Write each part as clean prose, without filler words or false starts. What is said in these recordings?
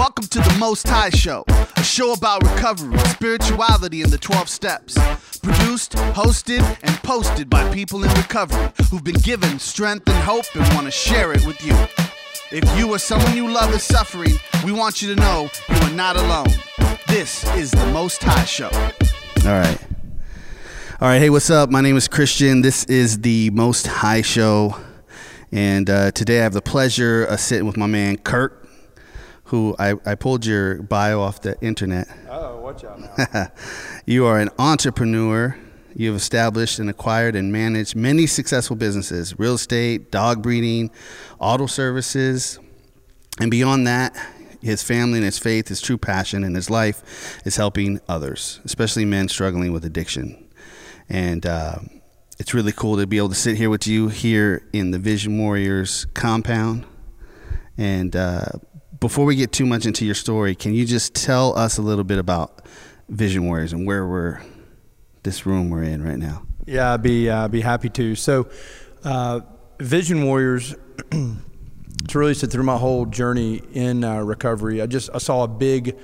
Welcome to the Most High Show, a show about recovery, spirituality, and the 12 steps. Produced, hosted, and posted by people in recovery who've been given strength and hope and want to share it with you. If you or someone you love is suffering, we want you to know you are not alone. This is the Most High Show. All right. Hey, what's up? My name is Christian. This is the Most High Show. And today I have the pleasure of sitting with my man, Kurt, who I pulled your bio off the internet. Oh, watch out now. You are an entrepreneur. You have established and acquired and managed many successful businesses: real estate, dog breeding, auto services. And beyond that, his family and his faith, his true passion in his life is helping others, especially men struggling with addiction. And it's really cool to be able to sit here with you here in the Vision Warriors compound. And before we get too much into your story, can you just tell us a little bit about Vision Warriors and where this room we're in right now? Yeah, I'd be happy to. So, Vision Warriors, to really sit through my whole journey in recovery, I saw a big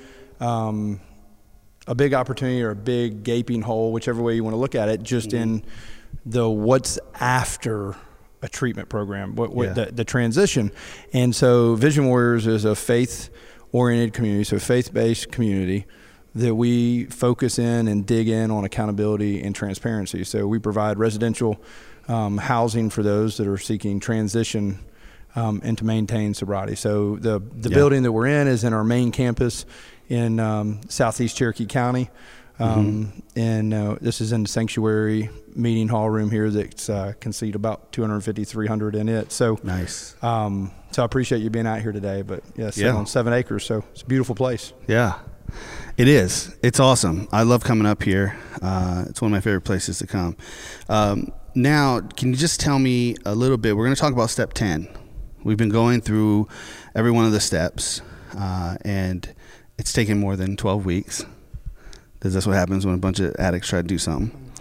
opportunity or a big gaping hole, whichever way you want to look at it, just in the what's after a treatment program, the transition. And so Vision Warriors is a faith-oriented community, so faith-based community that we focus in and dig in on accountability and transparency. So we provide residential housing for those that are seeking transition and to maintain sobriety. So the building that we're in is in our main campus in Southeast Cherokee County. And this is in the sanctuary meeting hall room here that can seat about 250, 300 in it. So nice. So I appreciate you being out here today. But on 7 acres, so it's a beautiful place. Yeah, it is. It's awesome. I love coming up here. It's one of my favorite places to come. Now, can you just tell me a little bit? We're going to talk about step 10. We've been going through every one of the steps, and it's taken more than 12 weeks. Because that's what happens when a bunch of addicts try to do something.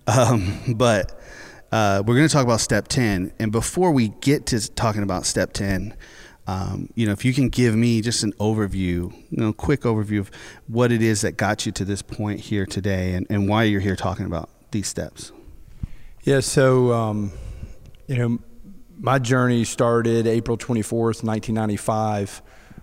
But we're going to talk about step 10. And before we get to talking about step 10, if you can give me just an overview, quick overview of what it is that got you to this point here today and why you're here talking about these steps. Yeah, so, my journey started April 24th, 1995,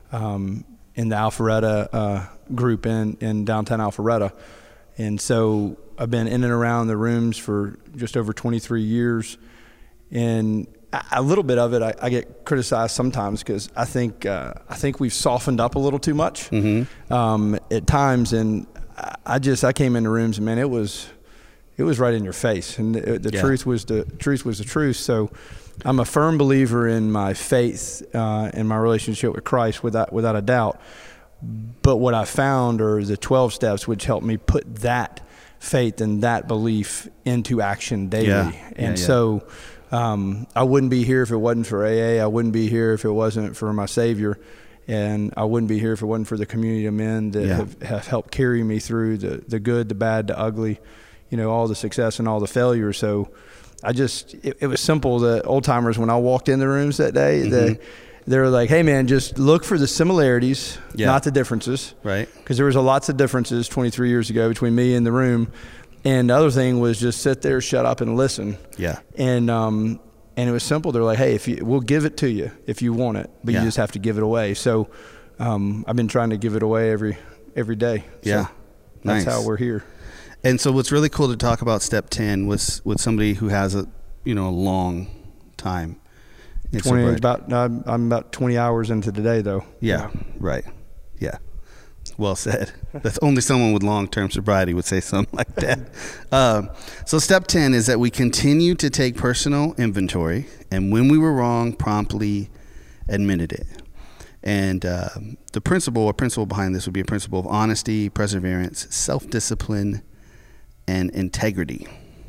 in the Alpharetta group in downtown Alpharetta. And so I've been in and around the rooms for just over 23 years. And a little bit of it, I get criticized sometimes because I think we've softened up a little too much at times. And I came in the rooms and, man, it was right in your face. And the truth was the truth. So I'm a firm believer in my faith and my relationship with Christ without a doubt. But what I found are the 12 steps which helped me put that faith and that belief into action daily. So I wouldn't be here if it wasn't for AA. I wouldn't be here if it wasn't for my Savior. And I wouldn't be here if it wasn't for the community of men that have helped carry me through the good, the bad, the ugly, all the success and all the failure. So it was simple. The old timers, when I walked in the rooms that day, they were like, hey man, just look for the similarities, not the differences. Right. Because there was lots of differences 23 years ago between me and the room. And the other thing was just sit there, shut up and listen. Yeah. And it was simple. They're like, hey, we'll give it to you if you want it, but you just have to give it away. So I've been trying to give it away every day. So that's how we're here. And so what's really cool to talk about step 10 was with somebody who has a long time. I'm about 20 hours into today though. Yeah. Right. Yeah. Well said. That's only someone with long-term sobriety would say something like that. So step 10 is that we continue to take personal inventory, and when we were wrong, promptly admitted it. And the principle behind this would be a principle of honesty, perseverance, self-discipline, and integrity.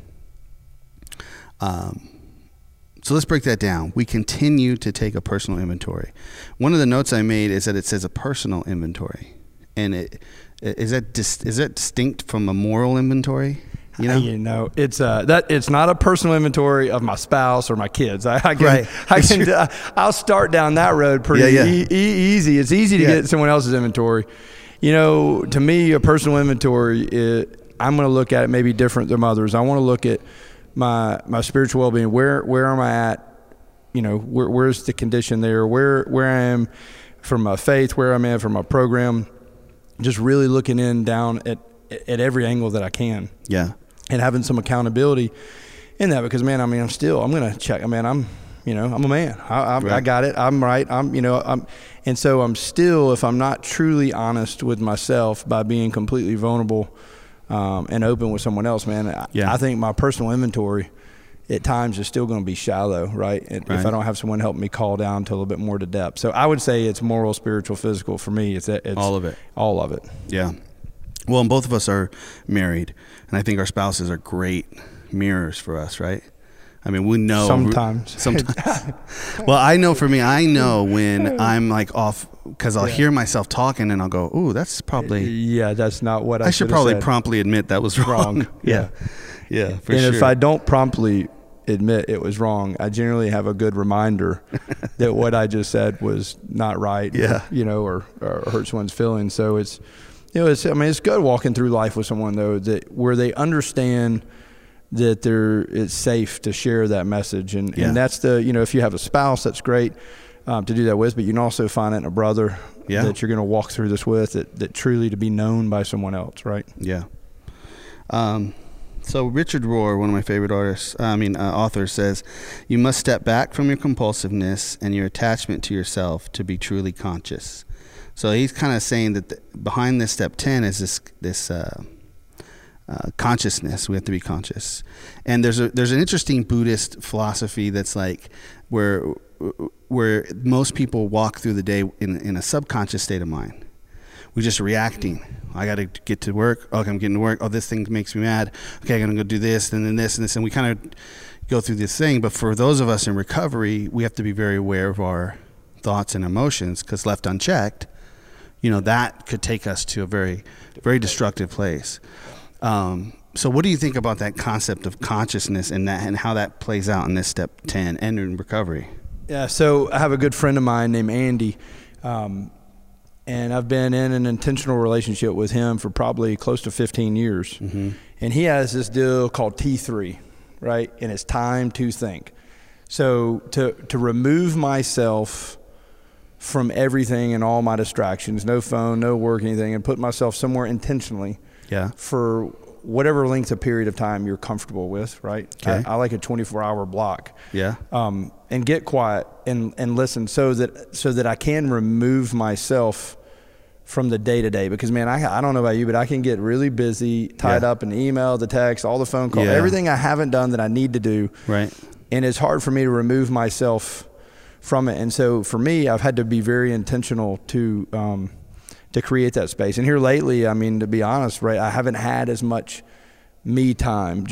So let's break that down. We continue to take a personal inventory. One of the notes I made is that it says a personal inventory. And is that distinct from a moral inventory? You know, it's it's not a personal inventory of my spouse or my kids. I'll start down that road pretty easy. It's easy to get someone else's inventory. You know, to me, a personal inventory, I'm going to look at it maybe different than others. I want to look at my spiritual well-being. Where am I at? You know, where's the condition there? Where I am from my faith, where I'm at from my program. Just really looking down at every angle that I can. Yeah. And having some accountability in that, because man, I mean, I'm going to check. I mean, I'm a man. I got it. I'm right. And so I'm still, if I'm not truly honest with myself by being completely vulnerable and open with someone else, man, I think my personal inventory at times is still going to be shallow, right? If I don't have someone help me call down to a little bit more to depth. So I would say it's moral, spiritual, physical. For me, it's all of it. All of it. Yeah. Well, and both of us are married, and I think our spouses are great mirrors for us, right? I mean, we know sometimes. Well, I know for me, I know when I'm like off, because I'll hear myself talking and I'll go, "Ooh, that's probably that's not what I should probably promptly admit that was wrong." Yeah, for sure. And if I don't promptly admit it was wrong, I generally have a good reminder that what I just said was not right. Or hurt someone's feelings. So it's good walking through life with someone though where they understand that it's safe to share that message. And that's if you have a spouse, that's great to do that with, but you can also find it in a brother that you're going to walk through this with, that truly to be known by someone else, right? Yeah. So Richard Rohr, one of my favorite authors, says, "You must step back from your compulsiveness and your attachment to yourself to be truly conscious." So he's kind of saying that behind this step 10 is this consciousness. We have to be conscious. And there's an interesting Buddhist philosophy that's like where most people walk through the day in a subconscious state of mind. We're just reacting. I got to get to work. Okay, I'm getting to work. Oh, this thing makes me mad. Okay, I'm going to go do this and then this and this. And we kind of go through this thing. But for those of us in recovery, we have to be very aware of our thoughts and emotions, because left unchecked, that could take us to a very, very destructive place. So what do you think about that concept of consciousness and how that plays out in this step 10 and in recovery? Yeah, so I have a good friend of mine named Andy, and I've been in an intentional relationship with him for probably close to 15 years. Mm-hmm. And he has this deal called T3, right? And it's time to think. So to remove myself from everything and all my distractions, no phone, no work, anything, and put myself somewhere intentionally for whatever length of period of time you're comfortable with, right? Okay. I like a 24-hour block. Yeah. And get quiet and listen so that I can remove myself from the day-to-day. Because, man, I don't know about you, but I can get really busy, tied up in the email, the text, all the phone calls, everything I haven't done that I need to do. Right. And it's hard for me to remove myself from it. And so for me, I've had to be very intentional to create that space. And here lately, I mean, to be honest, right, I haven't had as much me time.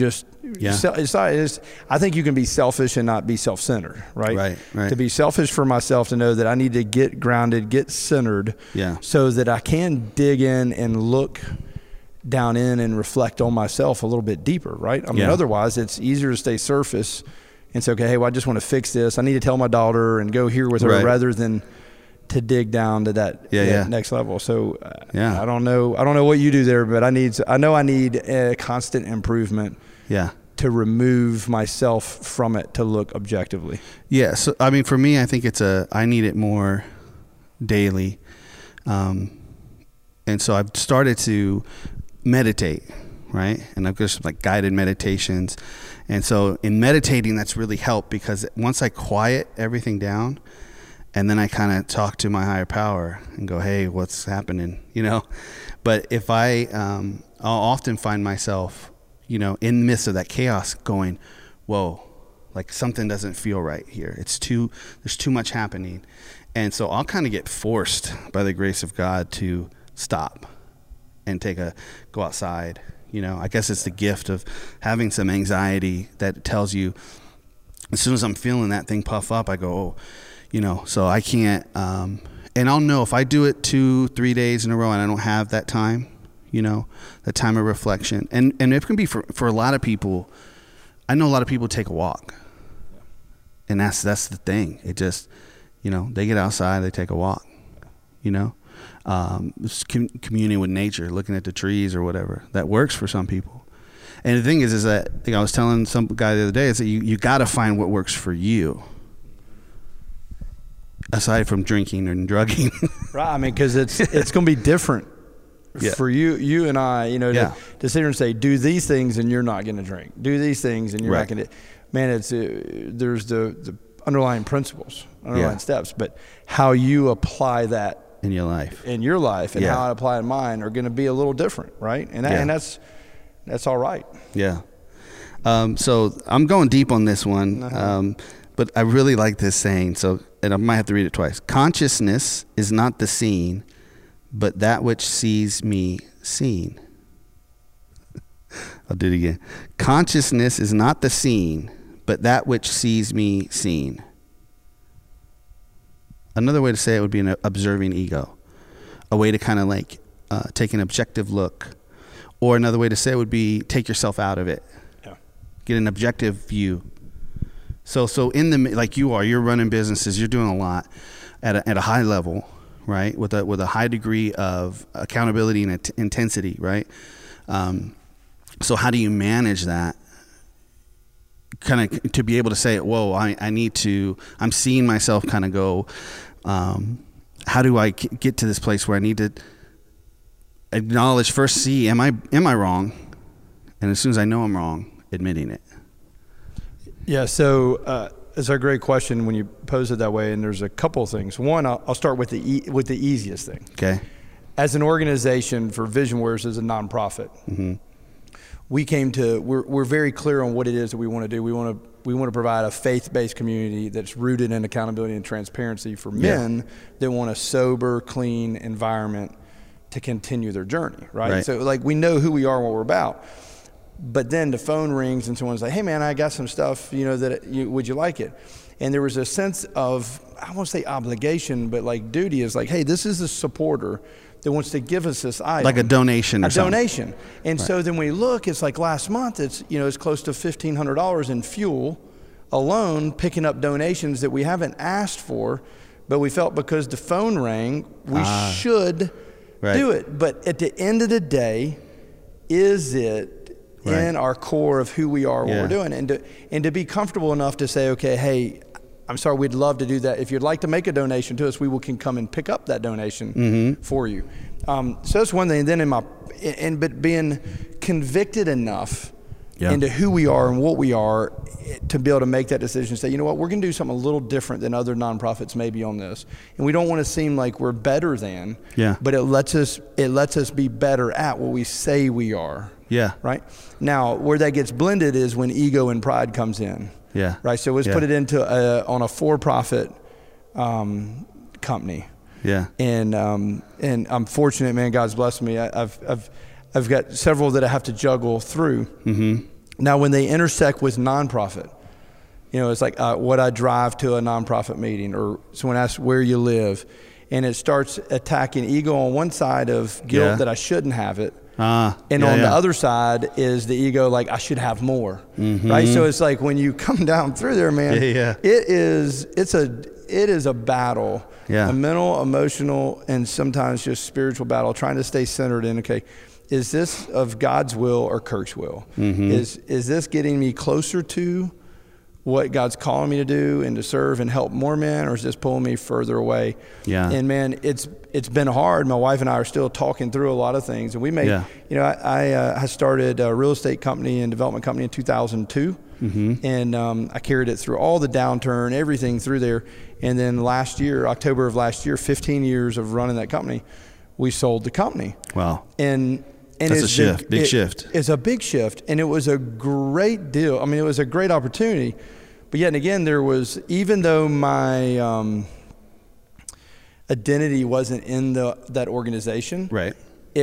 I think you can be selfish and not be self-centered, right? Right. To be selfish for myself, to know that I need to get grounded, get centered, so that I can dig in and look down in and reflect on myself a little bit deeper, right? I mean, otherwise it's easier to stay surface and say, okay, hey, well, I just want to fix this. I need to tell my daughter and go here with her rather than to dig down to that next level. So I don't know what you do there, but I know I need a constant improvement to remove myself from it, to look objectively. Yeah. So, I mean, for me, I think I need it more daily. And so I've started to meditate, right? And I've got like guided meditations. And so in meditating, that's really helped, because once I quiet everything down, and then I kind of talk to my higher power and go, hey, what's happening? But if I'll often find myself, in the midst of that chaos going, whoa, like something doesn't feel right here. There's too much happening. And so I'll kind of get forced by the grace of God to stop and go outside. I guess it's the gift of having some anxiety that tells you, as soon as I'm feeling that thing puff up, I go, oh, so I can't, and I'll know if I do it 2-3 days in a row and I don't have that time, you know, the time of reflection. And it can be for a lot of people. I know a lot of people take a walk. And that's the thing. It just, you know, they get outside, they take a walk, you know, communing with nature, looking at the trees or whatever. That works for some people. And the thing is that, you know, I was telling some guy the other day, is that you got to find what works for you, aside from drinking and drugging. Right. I mean, because it's going to be different for you and I, you know, to sit here and say, do these things and you're not going to drink. Do these things and you're not going to. Man, it's there's the underlying principles, underlying steps, but how you apply that in your life, and how I apply in mine are going to be a little different, right? And that's all right. Yeah. So I'm going deep on this one, but I really like this saying. So, and I might have to read it twice. Consciousness is not the seen, but that which sees me seen. I'll do it again. Consciousness is not the seen, but that which sees me seen. Another way to say it would be an observing ego, a way to kind of like take an objective look, or another way to say it would be take yourself out of it, get an objective view. So in the, like you're running businesses, you're doing a lot at a high level, right? With a high degree of accountability and intensity, right? So how do you manage that? Kind of to be able to say, whoa, I'm seeing myself kind of go, how do I get to this place where I need to acknowledge, first see, am I wrong? And as soon as I know I'm wrong, admitting it. Yeah. So, it's a great question when you pose it that way. And there's a couple of things. One, I'll start with the easiest thing. Okay. As an organization for Vision Warriors as a nonprofit, we're very clear on what it is that we want to do. We want to provide a faith-based community that's rooted in accountability and transparency for men that want a sober, clean environment to continue their journey, right? So like we know who we are and what we're about. But then the phone rings and someone's like, hey man, I got some stuff, you know, would you like it? And there was a sense of, I won't say obligation, but like duty is like, hey, this is a supporter that wants to give us this item. Like a donation or something. Donation. And so then we look, it's like last month, it's close to $1,500 in fuel alone, picking up donations that we haven't asked for, but we felt because the phone rang, we should do it. But at the end of the day, is it in our core of who we are, what we're doing, and to be comfortable enough to say, okay, hey, I'm sorry, we'd love to do that. If you'd like to make a donation to us, can come and pick up that donation for you. So that's one thing. And then but being convicted enough into who we are and what we are to be able to make that decision, say, you know what, we're going to do something a little different than other nonprofits maybe on this. And we don't want to seem like we're better than, but it lets us be better at what we say we are. Yeah. Right. Now, where that gets blended is when ego and pride comes in. Yeah. Right. So let's put it into on a for-profit company. Yeah. And I'm fortunate, man. God's blessed me. I've got several that I have to juggle through. Now, when they intersect with nonprofit, it's like what I drive to a nonprofit meeting, or someone asks where you live, and it starts attacking ego on one side of guilt that I shouldn't have it. And on the other side is the ego, like I should have more, right? So it's like when you come down through there, man, it is a battle, a mental, emotional, and sometimes just spiritual battle, trying to stay centered in, okay, is this of God's will or Kirk's will? Is this getting me closer to what God's calling me to do and to serve and help more men, or is this pulling me further away? And man, it's been hard. My wife and I are still talking through a lot of things, and we made, I started a real estate company and development company in 2002, and I carried it through all the downturn, everything through there. And then last year, October of last year, 15 years of running that company, we sold the company. Wow. And that's a shift, big shift. It's a big shift, and it was a great deal. I mean, it was a great opportunity, but yet again, there was, even though my identity wasn't in that organization, right?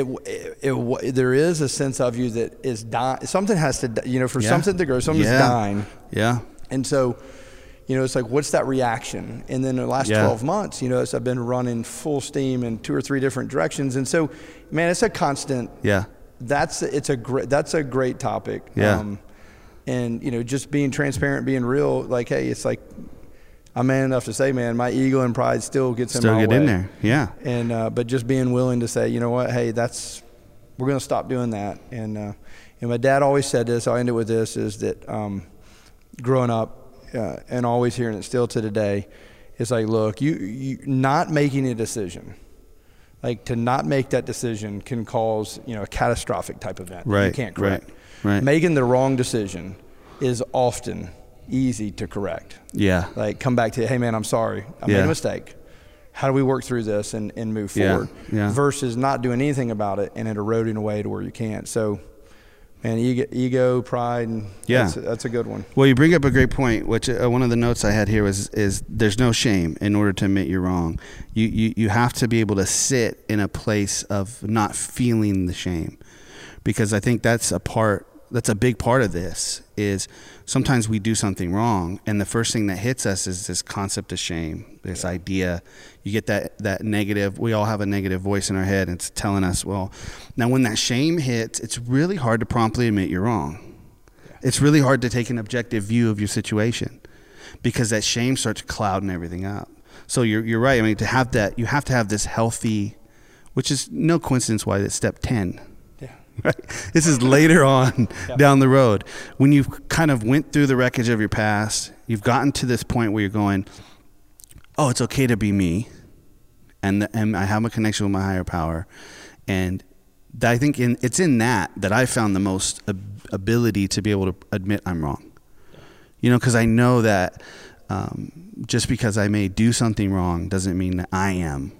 There is a sense of you that is dying. Something has to, for something to grow, something's dying. Yeah. And so, it's like, what's that reaction? And then the last 12 months, as I've been running full steam in 2 or 3 different directions. And so, man, it's a constant. Yeah. That's a great topic. Yeah. And, just being transparent, being real, like, hey, it's like, I'm man enough to say, man, my ego and pride still gets in my way. In there. Yeah. And, but just being willing to say, you know what, hey, we're going to stop doing that. And my dad always said this, I'll end it with this, is that growing up and always hearing it still to today, it's like, look, you not making a decision, like to not make that decision can cause, a catastrophic type event. Right. You can't correct. Right. Making the wrong decision is often easy to correct. Yeah. Like come back to, hey man, I'm sorry. I made a mistake. How do we work through this and move forward? Yeah. Versus not doing anything about it and it eroding away to where you can't. So, man, ego, pride, and that's a good one. Well, you bring up a great point, which one of the notes I had here is there's no shame in order to admit you're wrong. You have to be able to sit in a place of not feeling the shame, because I think that's a big part of this. Is sometimes we do something wrong, and the first thing that hits us is this concept of shame, this idea. You get that negative. We all have a negative voice in our head, and it's telling us, well, now when that shame hits, it's really hard to promptly admit you're wrong. It's really hard to take an objective view of your situation, because that shame starts clouding everything up. So you're right. I mean, to have that, you have to have this healthy, which is no coincidence why it's step 10. Right. This is later on down the road when you've kind of went through the wreckage of your past. You've gotten to this point where you're going, oh, it's okay to be me, and I have a connection with my higher power, and I think it's in that I found the most ability to be able to admit I'm wrong. Because I know that just because I may do something wrong doesn't mean that I am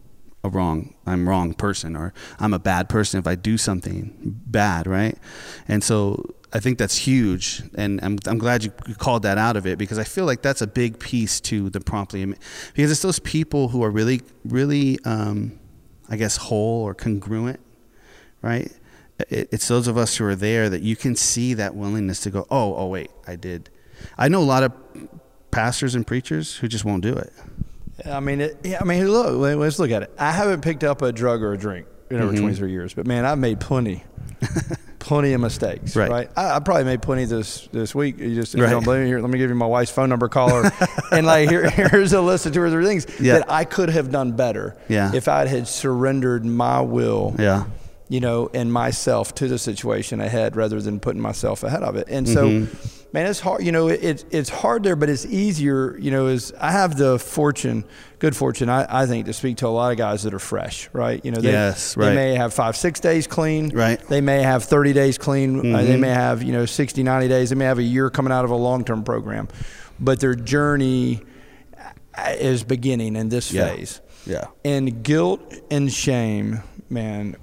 I'm wrong person, or I'm a bad person if I do something bad, right? And so I think that's huge, and I'm glad you called that out of it, because I feel like that's a big piece to the promptly, because it's those people who are really, really, I guess, whole or congruent, right? It's those of us who are there that you can see that willingness to go, oh wait, I did. I know a lot of pastors and preachers who just won't do it. I mean, look, let's look at it. I haven't picked up a drug or a drink in over 23 years, but man, I've made plenty of mistakes. Right? I probably made plenty this week. If you don't believe me, here, let me give you my wife's phone number, call her, and like here's a list of 2 or 3 things that I could have done better if I had surrendered my will. Yeah. And myself to the situation ahead rather than putting myself ahead of it. And so, man, it's hard, it's hard there, but it's easier, is I have the good fortune, I think, to speak to a lot of guys that are fresh, right? They may have 5-6 days clean. Right. They may have 30 days clean. They may have, 60, 90 days. They may have a year coming out of a long-term program, but their journey is beginning in this phase. Yeah. And guilt and shame, man,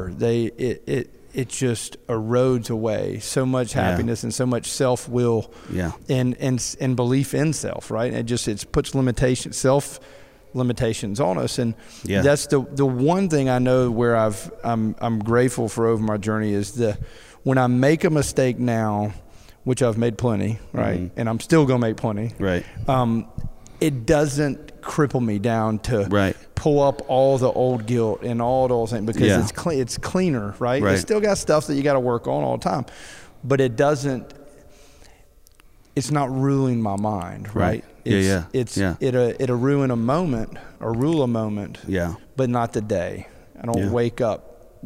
it just erodes away so much happiness and so much self-will and belief in self, right? It puts self limitations on us. And that's the one thing I know where I'm grateful for over my journey is when I make a mistake now, which I've made plenty, right? And I'm still going to make plenty. Right. It doesn't cripple me down to pull up all the old guilt and all those things, because it's cleaner, right? It's still got stuff that you got to work on all the time, but it's not ruling my mind, right? It'll ruin a moment or rule a moment, but not the day. I don't wake up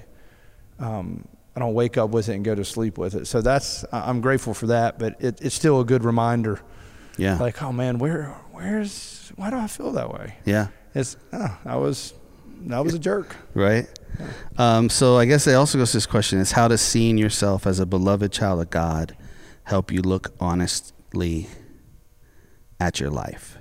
I don't wake up with it and go to sleep with it. So I'm grateful for that, but it's still a good reminder. Yeah. Like, oh man, why do I feel that way? Yeah. I was a jerk. Right. So I guess it also goes to this question is, how does seeing yourself as a beloved child of God help you look honestly at your life?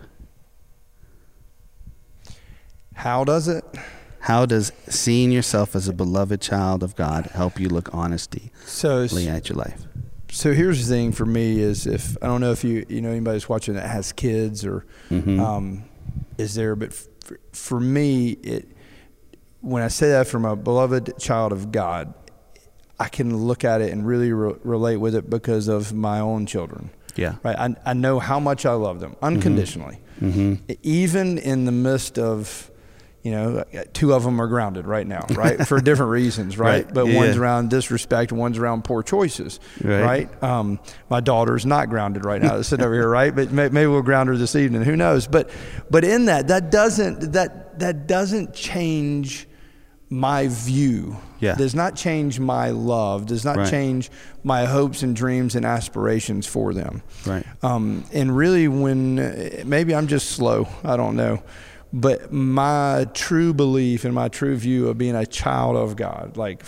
How does it? How does seeing yourself as a beloved child of God help you look honestly at your life? So here's the thing for me is, if I don't know if you know anybody who's watching that has kids or is there, but for me, when I say that from a beloved child of God, I can look at it and really relate with it because of my own children. Yeah. Right. I know how much I love them unconditionally. Even in the midst of, two of them are grounded right now, right? For different reasons, right? But one's around disrespect, one's around poor choices, right? My daughter's not grounded right now. They're sitting over here, right? But maybe we'll ground her this evening. Who knows? But in that doesn't change my view. Does not change my love. Does not change my hopes and dreams and aspirations for them. Right. And really, when maybe I'm just slow, I don't know. But my true belief and my true view of being a child of God, like,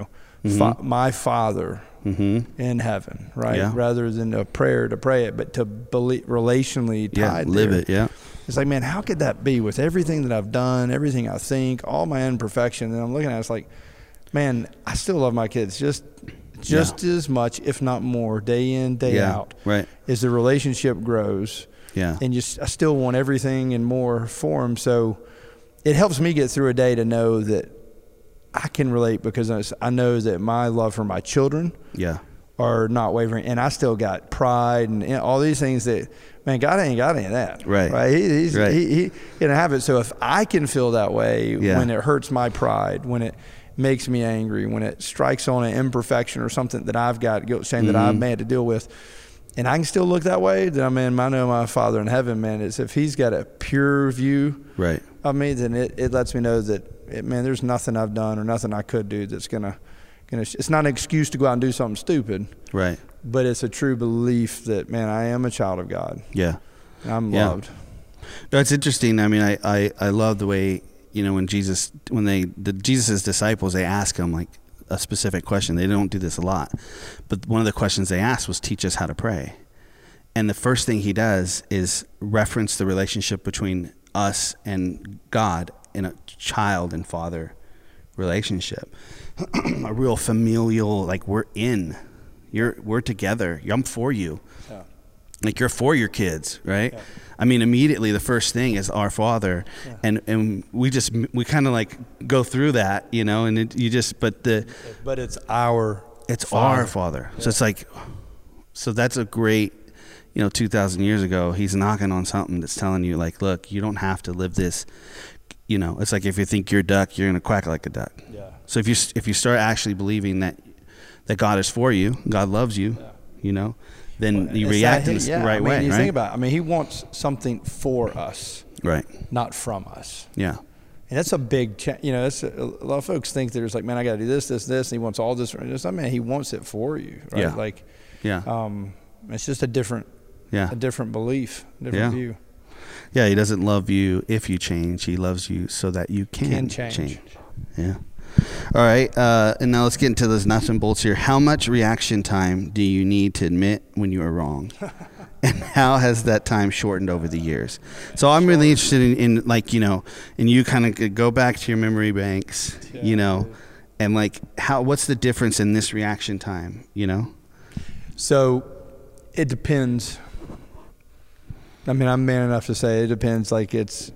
my Father in heaven, right? Rather than a prayer to pray it, but to believe relationally tied live there. it, It's like, man, how could that be with everything that I've done, everything I think, all my imperfection? And I'm looking at it, it's like, man, I still love my kids just as much, if not more, day in, day out. Right. As the relationship grows. Yeah. And I still want everything and more for them. So it helps me get through a day to know that I can relate, because I know that my love for my children are not wavering. And I still got pride and all these things that, man, God ain't got any of that. Right. He can have it. So if I can feel that way when it hurts my pride, when it makes me angry, when it strikes on an imperfection or something that I've got guilt, shame that I've had to deal with, and I can still look that way, then I know my Father in heaven, man, is if he's got a pure view of me, then it lets me know that, man, there's nothing I've done or nothing I could do that's gonna it's not an excuse to go out and do something stupid. Right. But it's a true belief that, man, I am a child of God. Yeah. And I'm loved. No, it's interesting. I mean, I love the way, when Jesus' disciples, they ask him like a specific question. They don't do this a lot, but one of the questions they asked was, teach us how to pray. And the first thing he does is reference the relationship between us and God in a child and father relationship, a real familial, like we're together. I'm for you. Yeah. Like you're for your kids, right? Yeah. I mean, immediately the first thing is our Father, and we kind of like go through that, and but it's our Father. Yeah. So it's like, so that's a great, 2,000 years ago, he's knocking on something that's telling you like, look, you don't have to live this, it's like if you think you're a duck, you're gonna quack like a duck. Yeah. So if you start actually believing that God is for you, God loves you, then you react in the right way. You think about it. He wants something for us, right? Not from us. Yeah. And that's a big, that's a lot of folks think there's like, man, I got to do this, this, this. And he wants all this. He wants it for you, right? Yeah. Like, it's just a different belief, different view. Yeah. He doesn't love you if you change. He loves you so that you can change. Yeah. All right, and now let's get into those nuts and bolts here. How much reaction time do you need to admit when you are wrong? And how has that time shortened over the years? So I'm really interested in like, and you kind of go back to your memory banks, and like what's the difference in this reaction time, So it depends. I'm man enough to say it depends. Like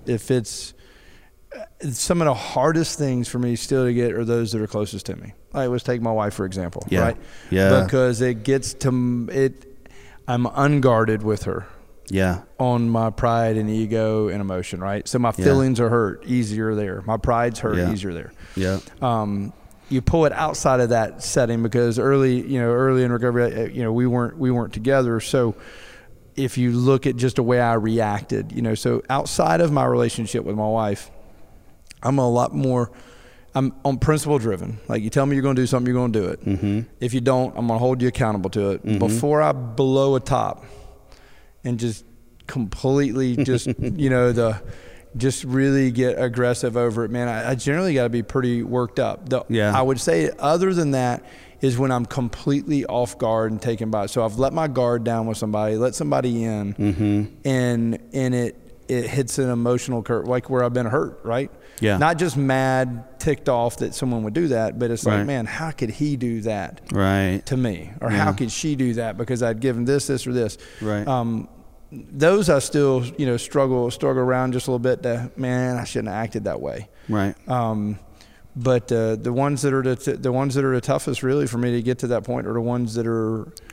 some of the hardest things for me still to get are those that are closest to me. Let's take my wife, for example, right? Yeah. Because it gets to it, I'm unguarded with her. Yeah. On my pride and ego and emotion, right? So my feelings are hurt easier there. My pride's hurt easier there. Yeah. You pull it outside of that setting because early in recovery, we weren't together. So if you look at just the way I reacted, so outside of my relationship with my wife, I'm on principle driven. Like you tell me you're going to do something, you're going to do it. Mm-hmm. If you don't, I'm going to hold you accountable to it. Mm-hmm. Before I blow a top and just completely just, just really get aggressive over it, man, I generally got to be pretty worked up. I would say other than that is when I'm completely off guard and taken by it. So I've let my guard down with somebody, let somebody in, and it hits an emotional curve, like where I've been hurt, right? Yeah. Not just mad, ticked off that someone would do that, but it's like, man, how could he do that to me? Or how could she do that because I'd given this, or this? Right. Those I still, struggle around just a little bit to, man, I shouldn't have acted that way. Right. But the ones that are the toughest really for me to get to that point are the ones that are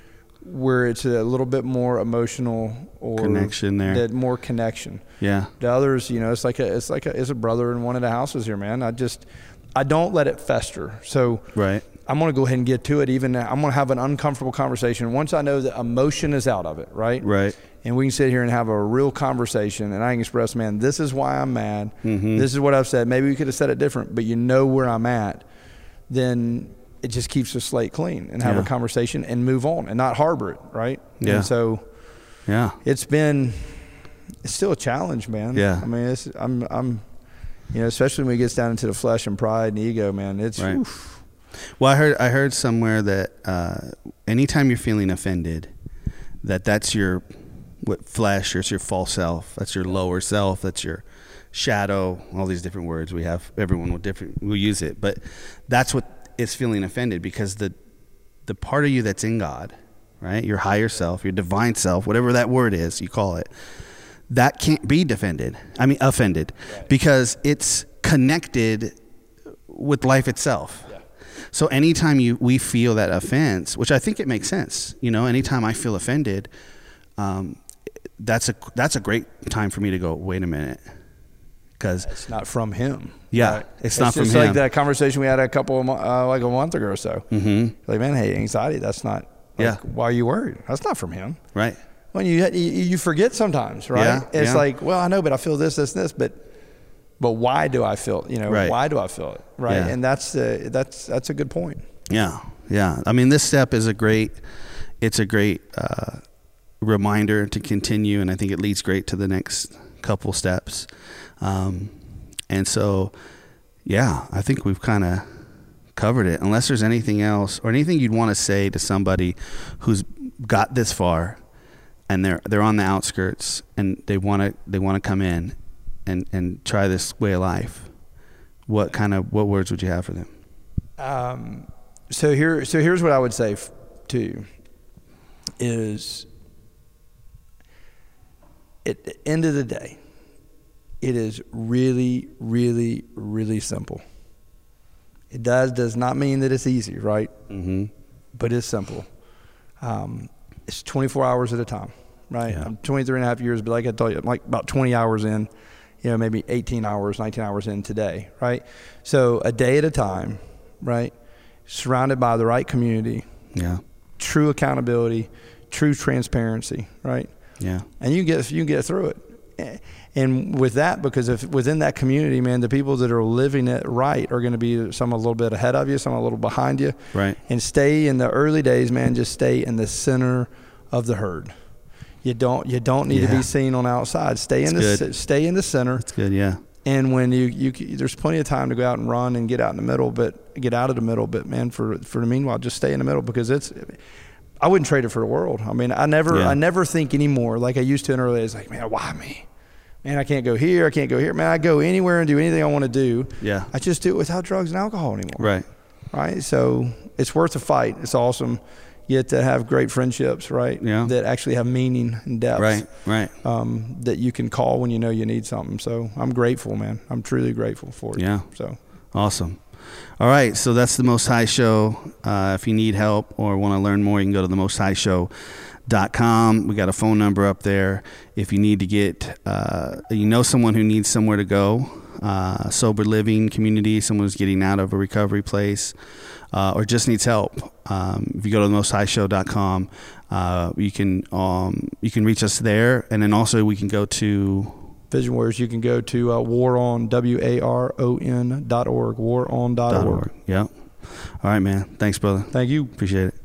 where it's a little bit more emotional or connection there. That more connection. Yeah. The others, you know, it's a brother in one of the houses here, man. I don't let it fester. So right. I'm going to go ahead and get to it. I'm going to have an uncomfortable conversation once I know that emotion is out of it, right? Right. And we can sit here and have a real conversation, and I can express, man, this is why I'm mad. Mm-hmm. This is what I've said. Maybe we could have said it different, but you know where I'm at. Then it just keeps the slate clean and have a conversation and move on and not harbor it, right? Yeah. And so it's still a challenge, man. Yeah. I mean, I'm you know, especially when it gets down into the flesh and pride and ego, man, it's right. Oof. Well, I heard somewhere that anytime you're feeling offended, that's your flesh, or it's your false self, that's your lower self, that's your shadow, all these different words we have, everyone will use it, but that's what is feeling offended, because the part of you that's in God, right, your higher self, your divine self, whatever that word is you call it, that can't be offended, right. Because it's connected with life itself. Yeah. So anytime we feel that offense, which I think it makes sense, you know, anytime I feel offended, that's a great time for me to go, wait a minute, because it's not from him. Yeah, right? It's not from him. It's like that conversation we had a month ago or so. Mm-hmm. Like, man, hey, anxiety, that's not. Like, why are you worried? That's not from him. Right. When you forget sometimes, right? Yeah, it's like, well, I know, but I feel this, but why do I feel? You know, right. Why do I feel it? Right. Yeah. And that's a good point. Yeah. Yeah. I mean, this step is a great reminder to continue, and I think it leads great to the next couple steps. And so, I think we've kind of covered it. Unless there's anything else or anything you'd want to say to somebody who's got this far and they're on the outskirts and they want to come in and try this way of life, what words would you have for them? So here's what I would say to you is, at the end of the day, it is really, really, really simple. It does not mean that it's easy, right? Mm-hmm. But it's simple. It's 24 hours at a time, right? Yeah. I'm 23 and a half years, but like I told you, I'm like about 20 hours in, you know, maybe 18 hours, 19 hours in today, right? So a day at a time, right? Surrounded by the right community. Yeah. True accountability, true transparency, right? Yeah. And you can get through it. And with that, because if within that community, man, the people that are living it right are going to be some a little bit ahead of you, some a little behind you. Right. And stay in the early days, man, just stay in the center of the herd. You don't need to be seen on the outside. Stay in the center. That's good, yeah. And when you there's plenty of time to go out and run and get out of the middle, but man, for the meanwhile, just stay in the middle, because I wouldn't trade it for the world. I mean, I never think anymore like I used to in early days, like, man, why me? Man, I can't go here. I can't go here. Man, I go anywhere and do anything I want to do. Yeah. I just do it without drugs and alcohol anymore. Right. Right. So it's worth a fight. It's awesome. You get to have great friendships, right? Yeah. That actually have meaning and depth. Right. Right. That you can call when you know you need something. So I'm grateful, man. I'm truly grateful for you. Yeah. So awesome. All right. So that's the Most High Show. If you need help or want to learn more, you can go to themosthighshow.com. We got a phone number up there. If you need to get, someone who needs somewhere to go, sober living community, someone who's getting out of a recovery place, or just needs help. If you go to themosthighshow.com, you can reach us there, and then also we can go to Vision Warriors. You can go to waron, waron.org, waron.org. Yeah. All right, man. Thanks, brother. Thank you. Appreciate it.